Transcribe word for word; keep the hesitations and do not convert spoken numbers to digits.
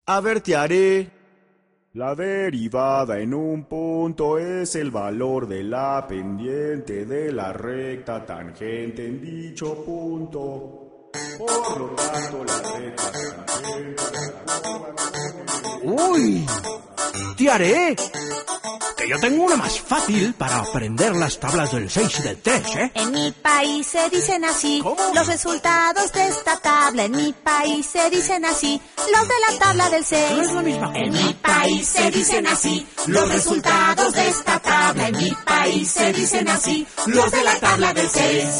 A ver, te haré. La derivada en un punto es el valor de la pendiente de la recta tangente en dicho punto. Por lo tanto, la recta tangente... ¡Uy! ¡Te haré! Que yo tengo una más fácil para aprender las tablas del seis y del tres, ¿eh? En mi país se dicen así. ¿Cómo? Los resultados de esta tabla. En mi país se dicen así. Los de la tabla del seis. No es la misma cosa. En mi país se dicen así. Los resultados de esta tabla. En mi país se dicen así. Los de la tabla del seis.